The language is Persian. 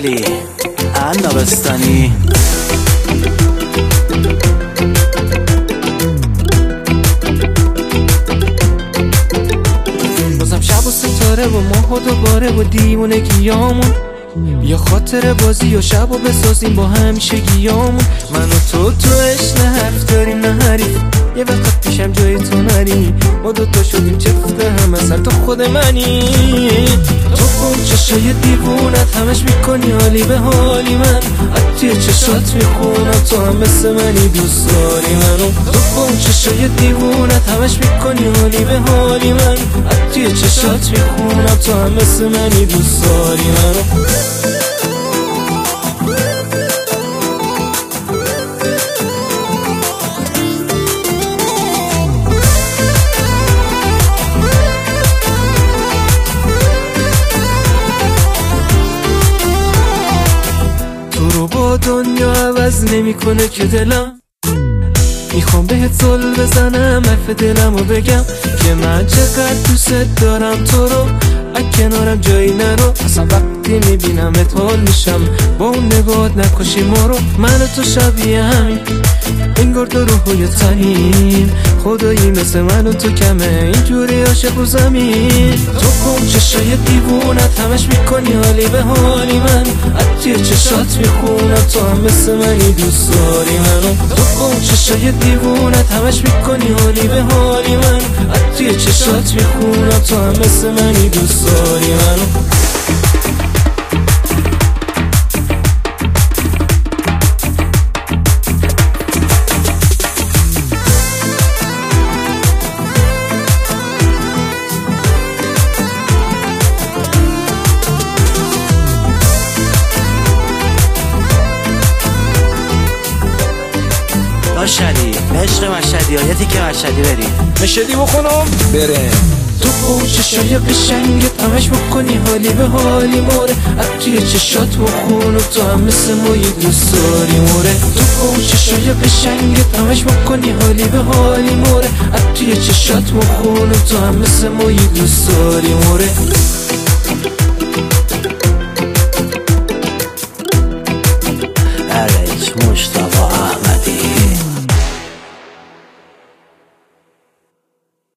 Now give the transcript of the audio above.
مشعلی نابستانی. بازم شب و ستاره و ماه و دوباره و دیوونگیامون، بیا خاطر بازی و شب و بسازیم با همیشگیامون. من و تو عشق نه حرف داریم نه حریف، یه وقت پیشم جای تو نری، ما دوتا شدیم چفت هم اصلا تو خود منی. تو اون چشای دیوونت همش میکنی حالی به حالی، من از توی چشات میخونم تو هم مثل منی دوست داری منو. تو اون چشای دیوونت همش میکنی حالی به حالی، من از توی چشات میخونم تو هم مثل منی دوست داری منو. دنیا عوض نمیکنه که دلم، میخوام بهت زل بزنم حرف دلمو بگم که من چقدر دوست دارم تو رو، از کنارم جایی نرو. اصلا وقتی میبینمت حال میشم، با اون نگاهت نکشی ما رو. من و تو شبیه همین، انگار دو روحوی تنین، خدایی مثل من و تو کمه اینجوری عاشق و زمین. تو کن چشای دیوونت همش میکنی حالی به حالی، من از توی چشات میخونم تو هم مثل منی دوست داری منو. تو کن چشای دیوونت همش میکنی حالی به حالی، من از توی چشات میخونم تو هم مثل منی دوست داری منو. مشعلی عشق مشهدی ها، یه تیکه مشهدی بریم مشهدی بخونم بره. تو با چشای قشنگت همش بکنی حالی به حالی موره، از توی چشات بخونم تو هم مثل ما یه دوست داری موره. تو با چشای قشنگت همش بکنی حالی به حالی موره، از توی چشات بخونم تو هم مثل ما یه دوست داری موره.